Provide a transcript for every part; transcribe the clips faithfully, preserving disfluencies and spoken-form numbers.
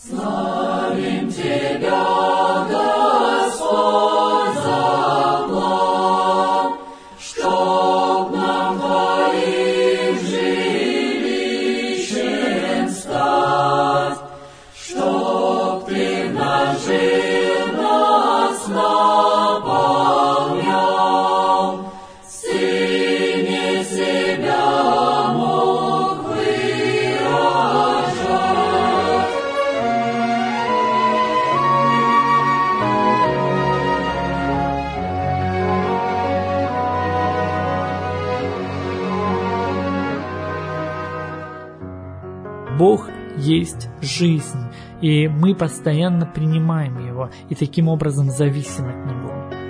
Славим Тебя, Господь, за план, чтоб нам Твоим жилищем стать, чтоб Ты нажил нас, наполнял, Сыне себя мог выражать. Бог есть жизнь, и мы постоянно принимаем Его, и таким образом зависим от Него.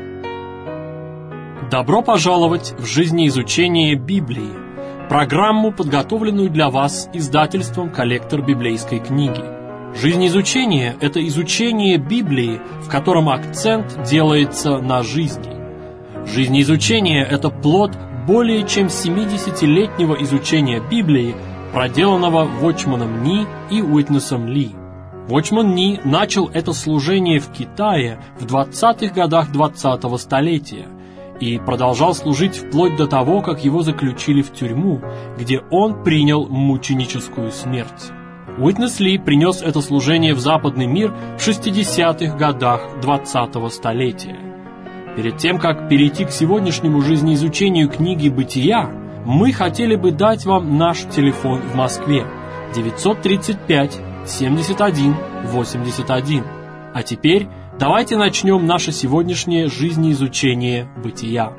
Добро пожаловать в жизнеизучение Библии, программу, подготовленную для вас издательством «Коллектор библейской книги». Жизнеизучение – это изучение Библии, в котором акцент делается на жизни. Жизнеизучение – это плод более чем семидесятилетнего изучения Библии, проделанного Watchman Nee и Уитнесом Ли. Watchman Nee начал это служение в Китае в двадцатых годах двадцатого столетия и продолжал служить вплоть до того, как его заключили в тюрьму, где он принял мученическую смерть. Уитнес Ли принес это служение в западный мир в шестидесятых годах двадцатого столетия. Перед тем, как перейти к сегодняшнему жизнеизучению книги «Бытия», мы хотели бы дать вам наш телефон в Москве девятьсот тридцать пять семьдесят один восемьдесят один. А теперь давайте начнем наше сегодняшнее жизнеизучение Бытия.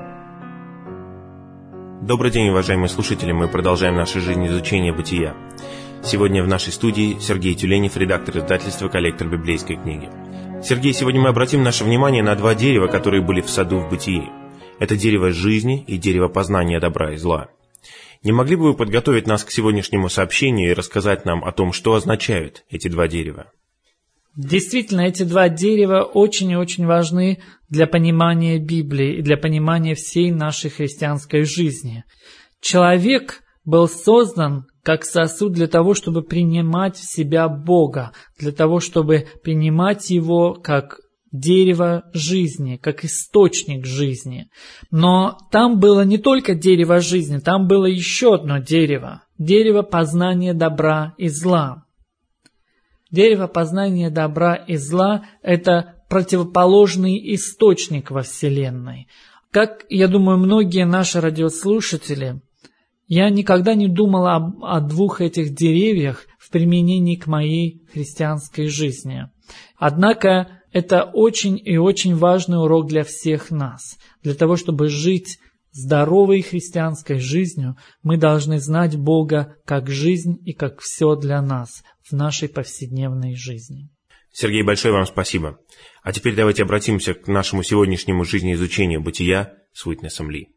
Добрый день, уважаемые слушатели, мы продолжаем наше жизнеизучение Бытия. Сегодня в нашей студии Сергей Тюленев, редактор издательства «Коллектор библейской книги». Сергей, сегодня мы обратим наше внимание на два дерева, которые были в саду в Бытии. Это дерево жизни и дерево познания добра и зла. Не могли бы вы подготовить нас к сегодняшнему сообщению и рассказать нам о том, что означают эти два дерева? Действительно, эти два дерева очень и очень важны для понимания Библии и для понимания всей нашей христианской жизни. Человек был создан как сосуд для того, чтобы принимать в себя Бога, для того, чтобы принимать Его как дерево жизни, как источник жизни. Но там было не только дерево жизни, там было еще одно дерево. Дерево познания добра и зла. Дерево познания добра и зла – это противоположный источник во Вселенной. Как, я думаю, многие наши радиослушатели, я никогда не думал о, о двух этих деревьях в применении к моей христианской жизни. Однако это очень и очень важный урок для всех нас. Для того, чтобы жить здоровой христианской жизнью, мы должны знать Бога как жизнь и как все для нас в нашей повседневной жизни. Сергей, большое вам спасибо. А теперь давайте обратимся к нашему сегодняшнему жизнеизучению Бытия с Уитнесом Ли.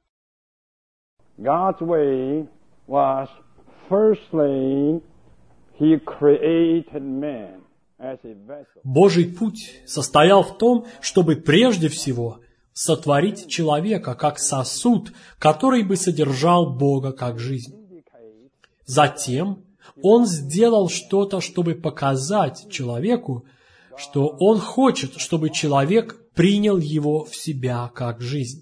God's way was, firstly, He created man. Божий путь состоял в том, чтобы прежде всего сотворить человека как сосуд, который бы содержал Бога как жизнь. Затем Он сделал что-то, чтобы показать человеку, что Он хочет, чтобы человек принял его в себя как жизнь.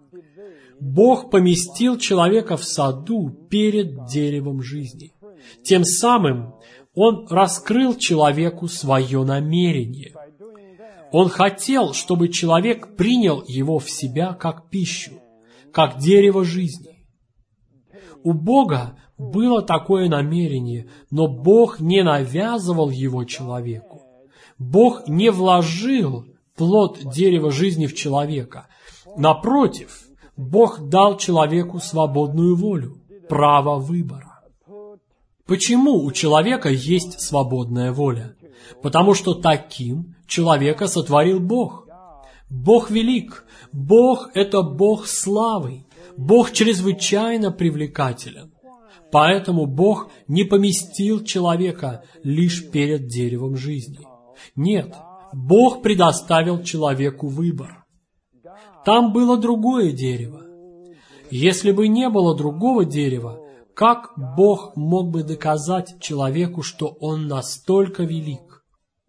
Бог поместил человека в саду перед деревом жизни. Тем самым Он раскрыл человеку свое намерение. Он хотел, чтобы человек принял его в себя как пищу, как дерево жизни. У Бога было такое намерение, но Бог не навязывал его человеку. Бог не вложил плод дерева жизни в человека. Напротив, Бог дал человеку свободную волю, право выбора. Почему у человека есть свободная воля? Потому что таким человека сотворил Бог. Бог велик. Бог – это Бог славы. Бог чрезвычайно привлекателен. Поэтому Бог не поместил человека лишь перед деревом жизни. Нет, Бог предоставил человеку выбор. Там было другое дерево. Если бы не было другого дерева, как Бог мог бы доказать человеку, что Он настолько велик?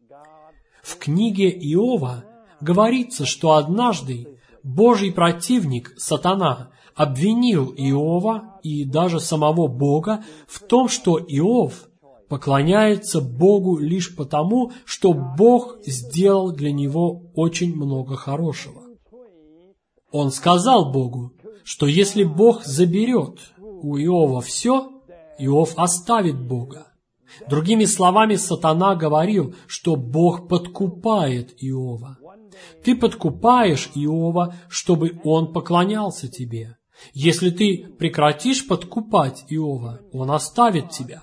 В книге Иова говорится, что однажды Божий противник, сатана, обвинил Иова и даже самого Бога в том, что Иов поклоняется Богу лишь потому, что Бог сделал для него очень много хорошего. Он сказал Богу, что если Бог заберет у Иова все, Иов оставит Бога. Другими словами, сатана говорил, что Бог подкупает Иова. Ты подкупаешь Иова, чтобы он поклонялся тебе. Если ты прекратишь подкупать Иова, он оставит тебя.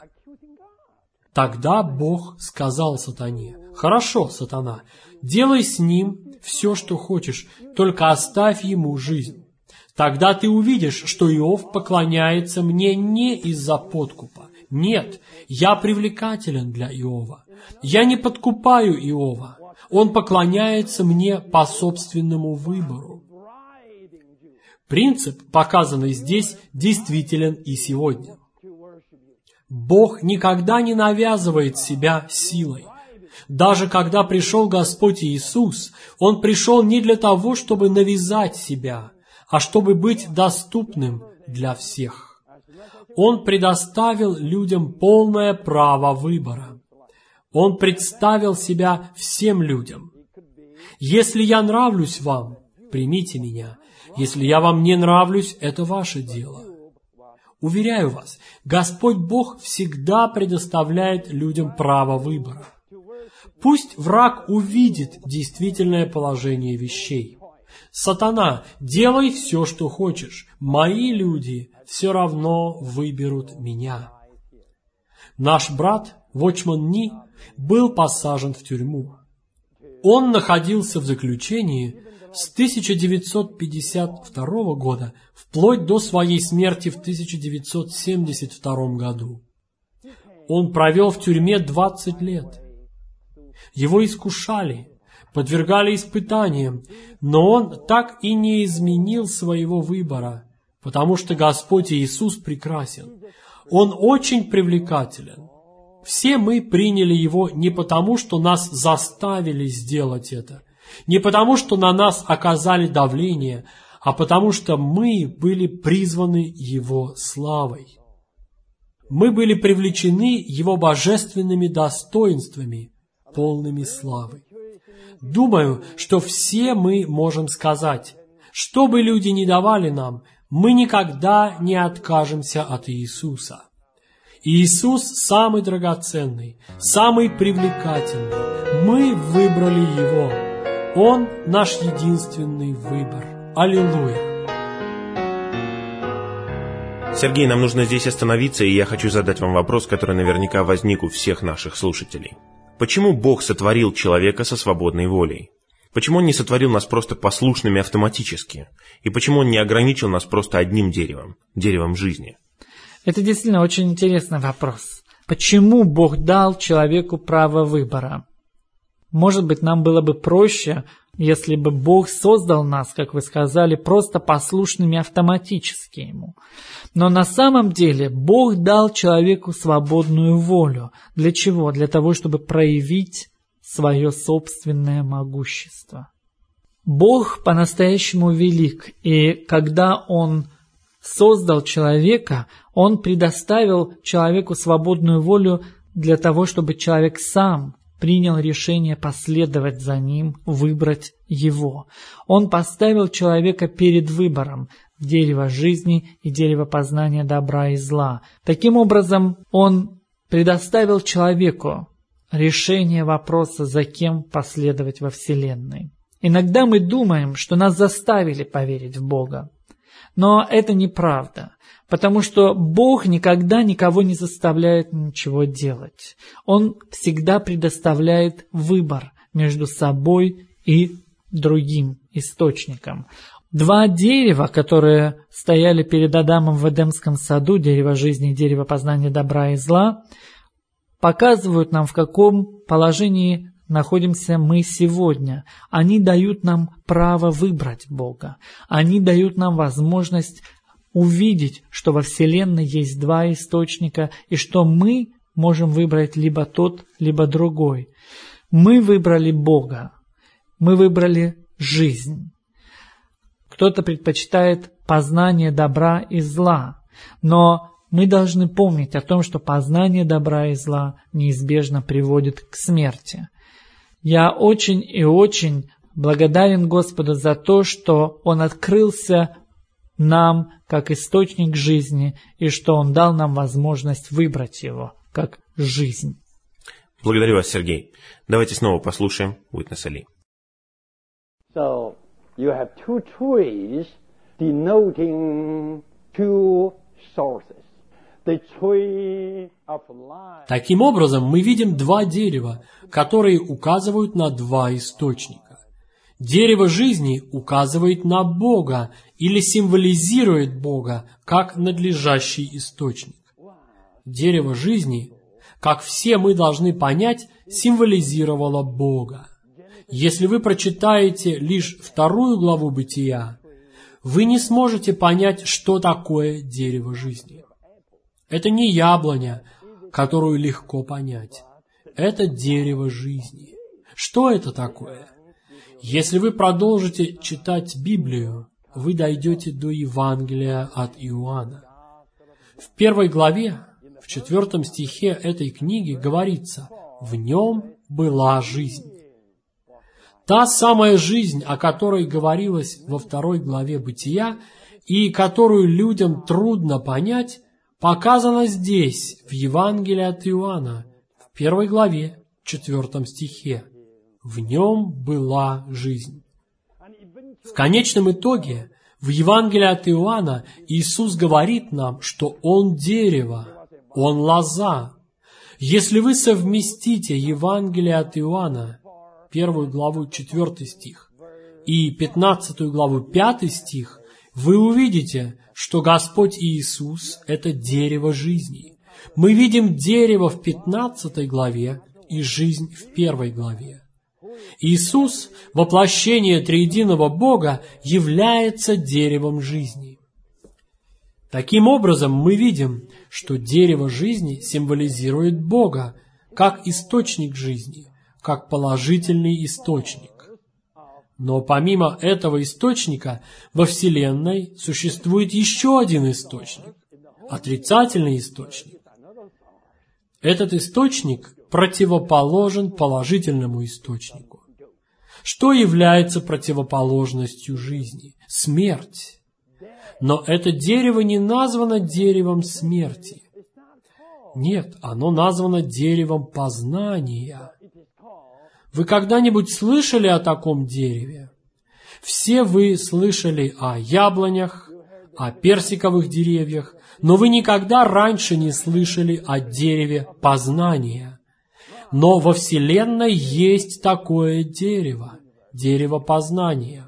Тогда Бог сказал сатане: «Хорошо, сатана, делай с ним все, что хочешь, только оставь ему жизнь. Тогда ты увидишь, что Иов поклоняется мне не из-за подкупа. Нет, я привлекателен для Иова. Я не подкупаю Иова. Он поклоняется мне по собственному выбору». Принцип, показанный здесь, действителен и сегодня. Бог никогда не навязывает себя силой. Даже когда пришел Господь Иисус, Он пришел не для того, чтобы навязать себя, а чтобы быть доступным для всех. Он предоставил людям полное право выбора. Он представил себя всем людям. «Если я нравлюсь вам, примите меня. Если я вам не нравлюсь, это ваше дело». Уверяю вас, Господь Бог всегда предоставляет людям право выбора. Пусть враг увидит действительное положение вещей. «Сатана, делай все, что хочешь. Мои люди все равно выберут меня». Наш брат, Watchman Nee, был посажен в тюрьму. Он находился в заключении с тысяча девятьсот пятьдесят второго года вплоть до своей смерти в тысяча девятьсот семьдесят втором году. Он провел в тюрьме двадцать лет. Его искушали, подвергали испытаниям, но он так и не изменил своего выбора, потому что Господь Иисус прекрасен. Он очень привлекателен. Все мы приняли Его не потому, что нас заставили сделать это, не потому, что на нас оказали давление, а потому, что мы были призваны Его славой. Мы были привлечены Его божественными достоинствами, полными славы. Думаю, что все мы можем сказать: что бы люди ни давали нам, мы никогда не откажемся от Иисуса. Иисус самый драгоценный, самый привлекательный. Мы выбрали Его. Он наш единственный выбор. Аллилуйя! Сергей, нам нужно здесь остановиться, и я хочу задать вам вопрос, который наверняка возник у всех наших слушателей. Почему Бог сотворил человека со свободной волей? Почему Он не сотворил нас просто послушными автоматически? И почему Он не ограничил нас просто одним деревом, деревом жизни? Это действительно очень интересный вопрос. Почему Бог дал человеку право выбора? Может быть, нам было бы проще, если бы Бог создал нас, как вы сказали, просто послушными автоматически Ему. Но на самом деле Бог дал человеку свободную волю. Для чего? Для того, чтобы проявить свое собственное могущество. Бог по-настоящему велик, и когда Он создал человека, Он предоставил человеку свободную волю для того, чтобы человек сам принял решение последовать за Ним, выбрать Его. Он поставил человека перед выбором дерева жизни и дерева познания добра и зла. Таким образом, Он предоставил человеку решение вопроса, за кем последовать во Вселенной. Иногда мы думаем, что нас заставили поверить в Бога. Но это неправда, потому что Бог никогда никого не заставляет ничего делать. Он всегда предоставляет выбор между собой и другим источником. Два дерева, которые стояли перед Адамом в Эдемском саду, дерево жизни и дерево познания добра и зла, показывают нам, в каком положении находимся мы сегодня. Они дают нам право выбрать Бога. Они дают нам возможность увидеть, что во Вселенной есть два источника, и что мы можем выбрать либо тот, либо другой. Мы выбрали Бога, мы выбрали жизнь. Кто-то предпочитает познание добра и зла, но мы должны помнить о том, что познание добра и зла неизбежно приводит к смерти. Я очень и очень благодарен Господу за то, что Он открылся нам как источник жизни и что Он дал нам возможность выбрать Его как жизнь. Благодарю вас, Сергей. Давайте снова послушаем Уитнеса Ли. So you have two trees denoting two sources. The tree of life. Таким образом, мы видим два дерева, которые указывают на два источника. Дерево жизни указывает на Бога или символизирует Бога как надлежащий источник. Дерево жизни, как все мы должны понять, символизировало Бога. Если вы прочитаете лишь вторую главу Бытия, вы не сможете понять, что такое дерево жизни. Это не яблоня, которую легко понять. Это дерево жизни. Что это такое? Если вы продолжите читать Библию, вы дойдете до Евангелия от Иоанна. В первой главе, в четвертом стихе этой книги говорится: «В нем была жизнь». Та самая жизнь, о которой говорилось во второй главе Бытия и которую людям трудно понять, показана здесь, в Евангелии от Иоанна, в первой главе, четвертом стихе. В нем была жизнь. В конечном итоге, в Евангелии от Иоанна Иисус говорит нам, что Он дерево, Он лоза. Если вы совместите Евангелие от Иоанна, первую главу, четвертый стих, и пятнадцатую главу, пятый стих, вы увидите, что Господь Иисус – это дерево жизни. Мы видим дерево в пятнадцатой главе и жизнь в первой главе. Иисус, воплощение триединого Бога, является деревом жизни. Таким образом, мы видим, что дерево жизни символизирует Бога как источник жизни, как положительный источник. Но помимо этого источника во Вселенной существует еще один источник, отрицательный источник. Этот источник противоположен положительному источнику. Что является противоположностью жизни? Смерть. Но это дерево не названо деревом смерти. Нет, оно названо деревом познания. Вы когда-нибудь слышали о таком дереве? Все вы слышали о яблонях, о персиковых деревьях, но вы никогда раньше не слышали о дереве познания. Но во Вселенной есть такое дерево, дерево познания.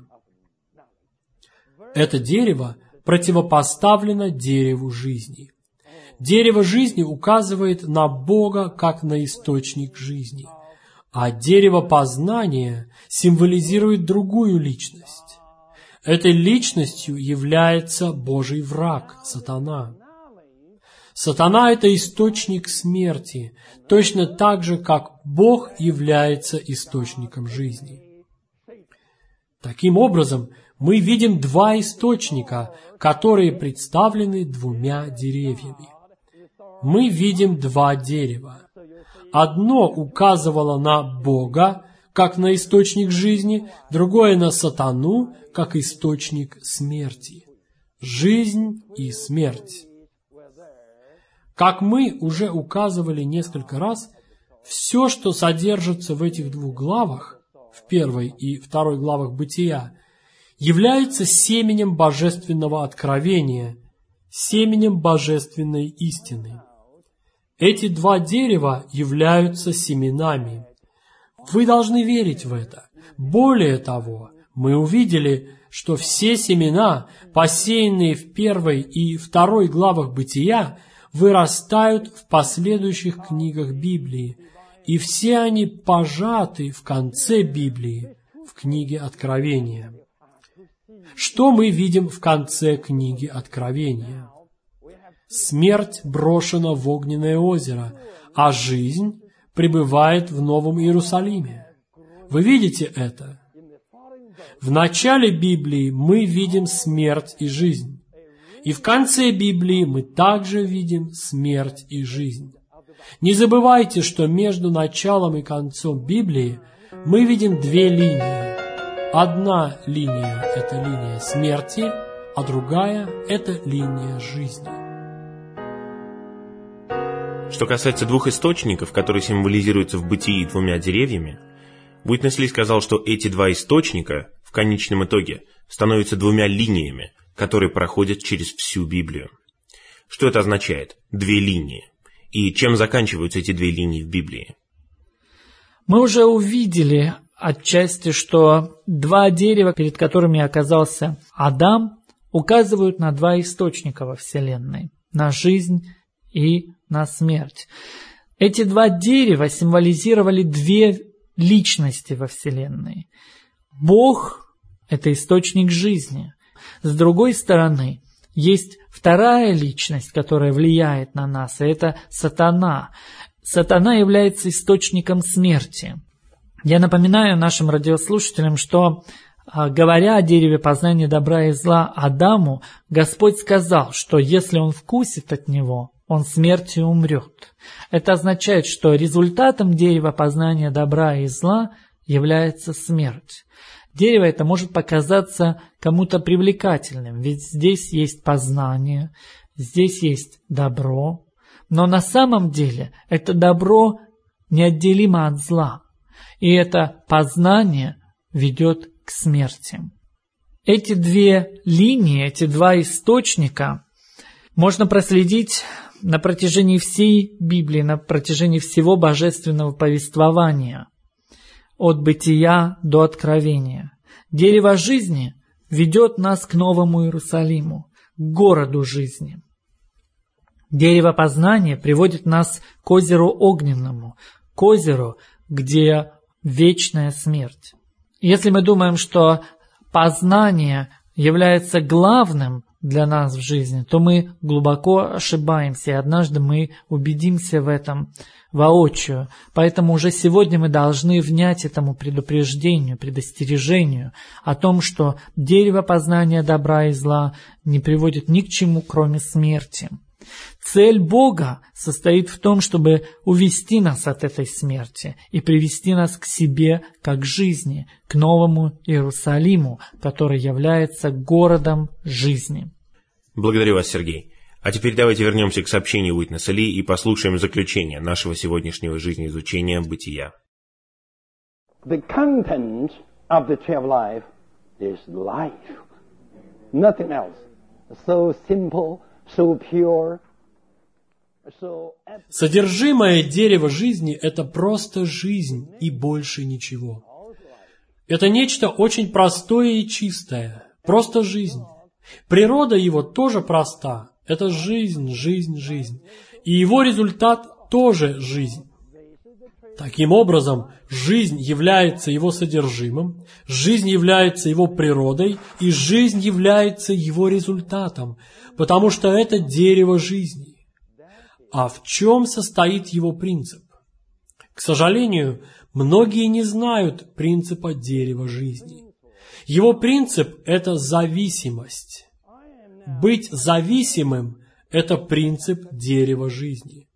Это дерево противопоставлено дереву жизни. Дерево жизни указывает на Бога как на источник жизни. А дерево познания символизирует другую личность. Этой личностью является Божий враг, сатана. Сатана – это источник смерти, точно так же, как Бог является источником жизни. Таким образом, мы видим два источника, которые представлены двумя деревьями. Мы видим два дерева. Одно указывало на Бога, как на источник жизни, другое на сатану, как источник смерти. Жизнь и смерть. Как мы уже указывали несколько раз, все, что содержится в этих двух главах, в первой и второй главах Бытия, является семенем божественного откровения, семенем божественной истины. Эти два дерева являются семенами. Вы должны верить в это. Более того, мы увидели, что все семена, посеянные в первой и второй главах Бытия, вырастают в последующих книгах Библии, и все они пожаты в конце Библии, в книге Откровения. Что мы видим в конце книги Откровения? Смерть брошена в огненное озеро, а жизнь пребывает в Новом Иерусалиме. Вы видите это? В начале Библии мы видим смерть и жизнь. И в конце Библии мы также видим смерть и жизнь. Не забывайте, что между началом и концом Библии мы видим две линии. Одна линия – это линия смерти, а другая – это линия жизни. Что касается двух источников, которые символизируются в Бытии двумя деревьями, Уитнес Ли сказал, что эти два источника в конечном итоге становятся двумя линиями, которые проходят через всю Библию. Что это означает? Две линии. И чем заканчиваются эти две линии в Библии? Мы уже увидели отчасти, что два дерева, перед которыми оказался Адам, указывают на два источника во Вселенной, на жизнь и на смерть. Эти два дерева символизировали две личности во Вселенной. Бог – это источник жизни. С другой стороны, есть вторая личность, которая влияет на нас, и это сатана. Сатана является источником смерти. Я напоминаю нашим радиослушателям, что, говоря о дереве познания добра и зла Адаму, Господь сказал, что если он вкусит от него, он смертью умрет. Это означает, что результатом дерева познания добра и зла является смерть. Дерево это может показаться кому-то привлекательным, ведь здесь есть познание, здесь есть добро, но на самом деле это добро неотделимо от зла, и это познание ведет к смерти. Эти две линии, эти два источника можно проследить на протяжении всей Библии, на протяжении всего божественного повествования, от Бытия до Откровения. Дерево жизни ведет нас к Новому Иерусалиму, к городу жизни. Дерево познания приводит нас к озеру огненному, к озеру, где вечная смерть. Если мы думаем, что познание является главным для нас в жизни, то мы глубоко ошибаемся, и однажды мы убедимся в этом воочию. Поэтому уже сегодня мы должны внять этому предупреждению, предостережению о том, что дерево познания добра и зла не приводит ни к чему, кроме смерти. Цель Бога состоит в том, чтобы увести нас от этой смерти и привести нас к себе, как к жизни, к Новому Иерусалиму, который является городом жизни. Благодарю вас, Сергей. А теперь давайте вернемся к сообщению Уитнеса Ли и послушаем заключение нашего сегодняшнего жизнеизучения бытия. The content of the tree of life is life. Nothing else. So simple, so pure, so... Содержимое дерева жизни – это просто жизнь и больше ничего. Это нечто очень простое и чистое, просто жизнь. Природа его тоже проста. Это жизнь, жизнь, жизнь. И его результат тоже жизнь. Таким образом, жизнь является его содержимым, жизнь является его природой, и жизнь является его результатом, потому что это дерево жизни. А в чем состоит его принцип? К сожалению, многие не знают принципа дерева жизни. Его принцип – это зависимость. Быть зависимым – это принцип дерева жизни.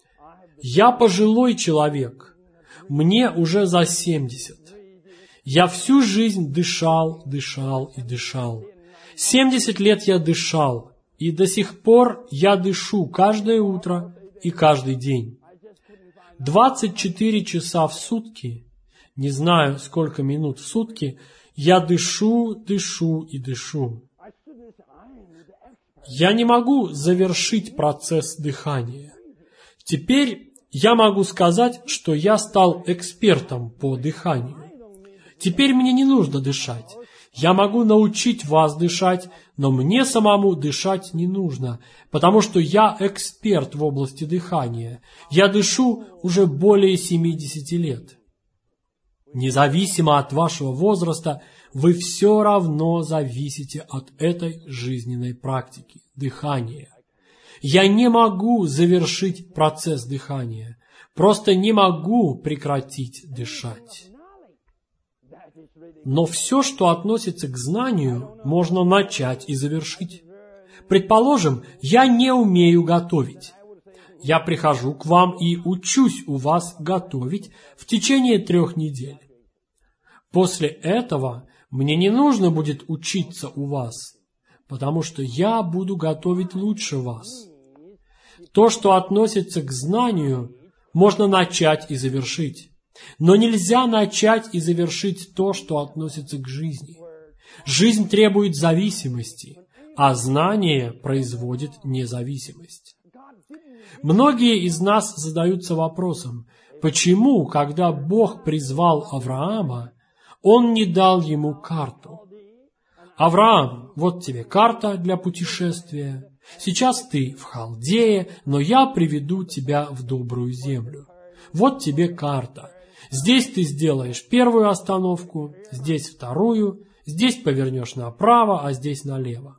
Я пожилой человек, мне уже за семьдесят. Я всю жизнь дышал, дышал и дышал. семьдесят лет я дышал, и до сих пор я дышу каждое утро и каждый день. двадцать четыре часа в сутки, не знаю сколько минут в сутки, я дышу, дышу и дышу. Я не могу завершить процесс дыхания. Теперь я могу сказать, что я стал экспертом по дыханию. Теперь мне не нужно дышать. Я могу научить вас дышать, но мне самому дышать не нужно, потому что я эксперт в области дыхания. Я дышу уже более семидесяти лет. Независимо от вашего возраста, вы все равно зависите от этой жизненной практики – дыхания. Я не могу завершить процесс дыхания, Просто не могу прекратить дышать. Но все, что относится к знанию, можно начать и завершить. Предположим, я не умею готовить. Я прихожу к вам и учусь у вас готовить в течение трех недель. После этого мне не нужно будет учиться у вас, потому что я буду готовить лучше вас. То, что относится к знанию, можно начать и завершить. Но нельзя начать и завершить то, что относится к жизни. Жизнь требует зависимости, а знание производит независимость. Многие из нас задаются вопросом, почему, когда Бог призвал Авраама, Он не дал ему карту? Авраам, вот тебе карта для путешествия. Сейчас ты в Халдее, но я приведу тебя в добрую землю. Вот тебе карта. Здесь ты сделаешь первую остановку, здесь вторую, здесь повернешь направо, а здесь налево.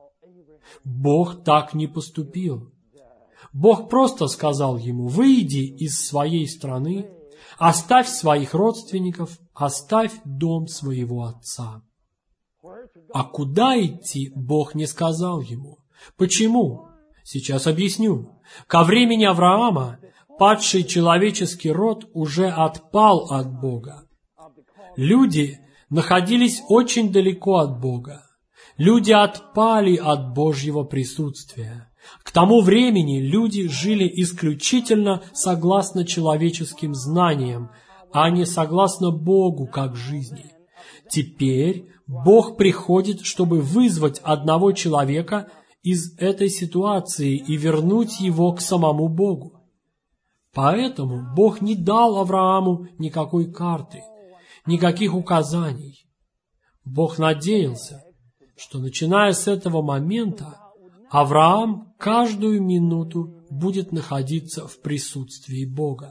Бог так не поступил. Бог просто сказал ему: выйди из своей страны, оставь своих родственников, оставь дом своего отца. А куда идти, Бог не сказал ему. Почему? Сейчас объясню. Ко времени Авраама падший человеческий род уже отпал от Бога. Люди находились очень далеко от Бога. Люди отпали от Божьего присутствия. К тому времени люди жили исключительно согласно человеческим знаниям, а не согласно Богу как жизни. Теперь Бог приходит, чтобы вызвать одного человека из этой ситуации и вернуть его к самому Богу. Поэтому Бог не дал Аврааму никакой карты, никаких указаний. Бог надеялся, что, начиная с этого момента, Авраам каждую минуту будет находиться в присутствии Бога.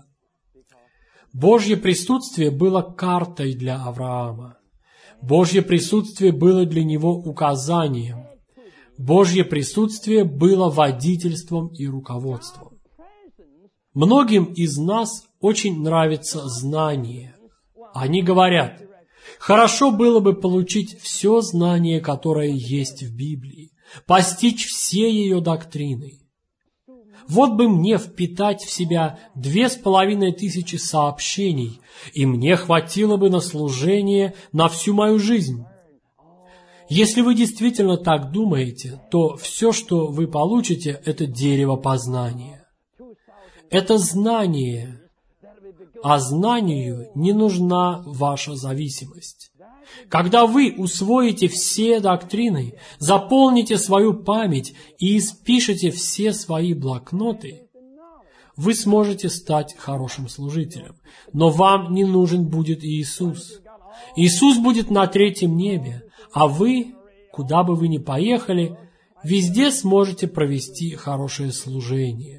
Божье присутствие было картой для Авраама. Божье присутствие было для него указанием. Божье присутствие было водительством и руководством. Многим из нас очень нравится знание. Они говорят: хорошо было бы получить все знание, которое есть в Библии, постичь все ее доктрины. Вот бы мне впитать в себя две с половиной тысячи сообщений, и мне хватило бы на служение на всю мою жизнь. Если вы действительно так думаете, то все, что вы получите, это дерево познания. Это знание, а знанию не нужна ваша зависимость. Когда вы усвоите все доктрины, заполните свою память и испишете все свои блокноты, вы сможете стать хорошим служителем. Но вам не нужен будет Иисус. Иисус будет на третьем небе, а вы, куда бы вы ни поехали, везде сможете провести хорошее служение.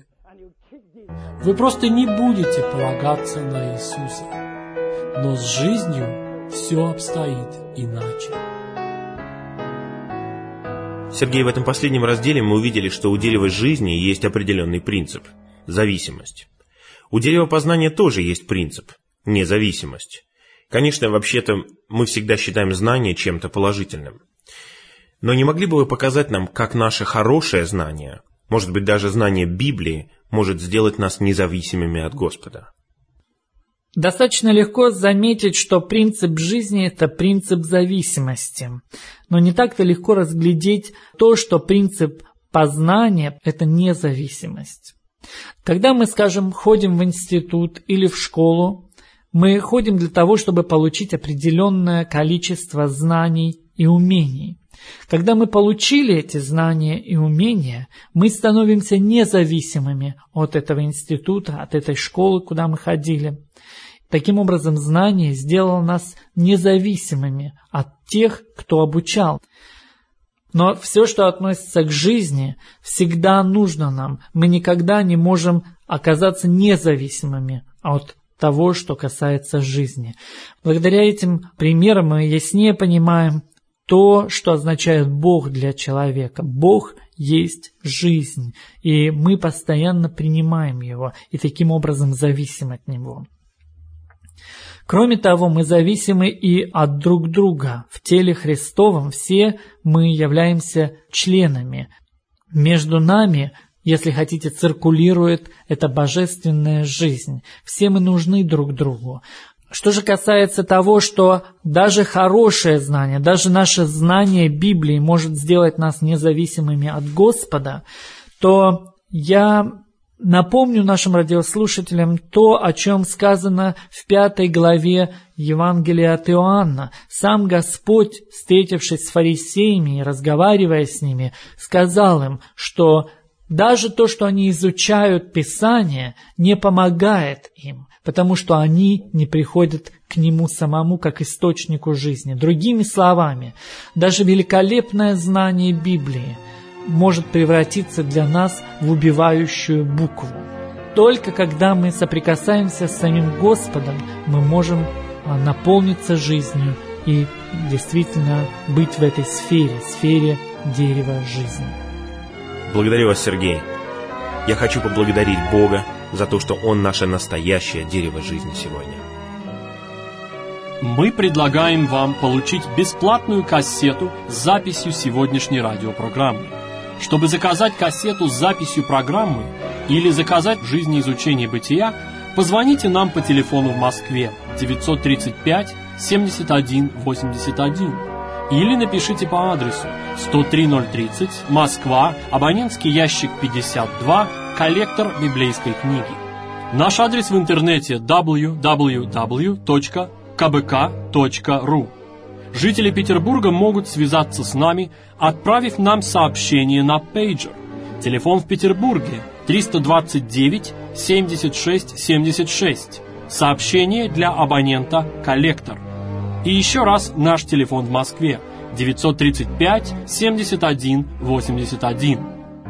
Вы просто не будете полагаться на Иисуса, но с жизнью все обстоит иначе. Сергей, в этом последнем разделе мы увидели, что у дерева жизни есть определенный принцип – зависимость. У дерева познания тоже есть принцип – независимость. Конечно, вообще-то мы всегда считаем знание чем-то положительным. Но не могли бы вы показать нам, как наше хорошее знание, может быть, даже знание Библии, может сделать нас независимыми от Господа? Достаточно легко заметить, что принцип жизни – это принцип зависимости. Но не так-то легко разглядеть то, что принцип познания – это независимость. Когда мы, скажем, ходим в институт или в школу, мы ходим для того, чтобы получить определенное количество знаний и умений. Когда мы получили эти знания и умения, мы становимся независимыми от этого института, от этой школы, куда мы ходили. Таким образом, знание сделало нас независимыми от тех, кто обучал. Но все, что относится к жизни, всегда нужно нам. Мы никогда не можем оказаться независимыми от того, что касается жизни. Благодаря этим примерам мы яснее понимаем то, что означает Бог для человека. Бог есть жизнь, и мы постоянно принимаем его и таким образом зависим от него. Кроме того, мы зависимы и от друг друга. В теле Христовом все мы являемся членами. Между нами, если хотите, циркулирует эта божественная жизнь. Все мы нужны друг другу. Что же касается того, что даже хорошее знание, даже наше знание Библии может сделать нас независимыми от Господа, то я напомню нашим радиослушателям то, о чем сказано в пятой главе Евангелия от Иоанна. Сам Господь, встретившись с фарисеями и разговаривая с ними, сказал им, что даже то, что они изучают Писание, не помогает им, потому что они не приходят к Нему самому как источнику жизни. Другими словами, даже великолепное знание Библии может превратиться для нас в убивающую букву. Только когда мы соприкасаемся с самим Господом, мы можем наполниться жизнью и действительно быть в этой сфере, сфере дерева жизни. Благодарю вас, Сергей. Я хочу поблагодарить Бога за то, что Он наше настоящее дерево жизни сегодня. Мы предлагаем вам получить бесплатную кассету с записью сегодняшней радиопрограммы. Чтобы заказать кассету с записью программы или заказать «Жизнеизучение бытия», позвоните нам по телефону в Москве девятьсот тридцать пять семьдесят один восемьдесят один или напишите по адресу сто три ноль тридцать, Москва, абонентский ящик пятьдесят два, коллектор библейской книги. Наш адрес в интернете дабл ю дабл ю дабл ю точка ка бэ ка точка ру. Жители Петербурга могут связаться с нами, отправив нам сообщение на пейджер. Телефон в Петербурге триста двадцать девять семьдесят шесть семьдесят шесть. Сообщение для абонента «Коллектор». И еще раз наш телефон в Москве девятьсот тридцать пять семьдесят один восемьдесят один.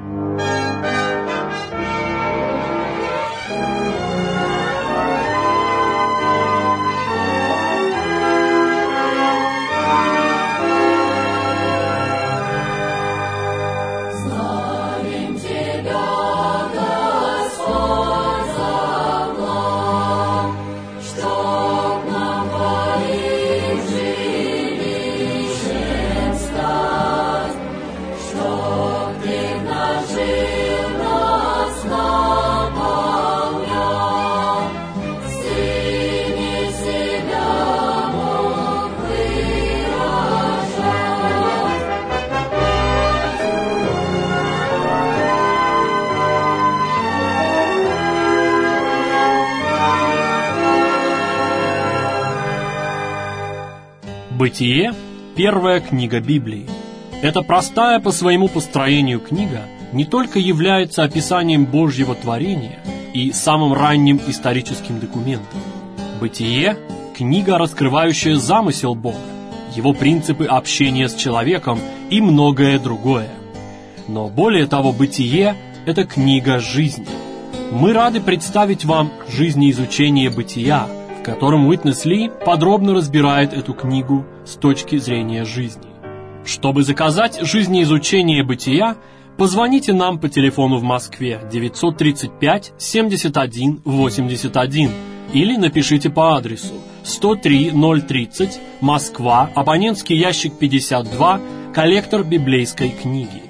Бытие – первая книга Библии. Эта простая по своему построению книга не только является описанием Божьего творения и самым ранним историческим документом. Бытие – книга, раскрывающая замысел Бога, его принципы общения с человеком и многое другое. Но более того, Бытие – это книга жизни. Мы рады представить вам жизнеизучение Бытия, в котором Уитнес Ли подробно разбирает эту книгу с точки зрения жизни. Чтобы заказать жизнеизучение Бытия, позвоните нам по телефону в Москве девятьсот тридцать пять семьдесят один восемьдесят один или напишите по адресу сто три ноль тридцать, Москва, абонентский ящик пятьдесят два, коллектор библейской книги.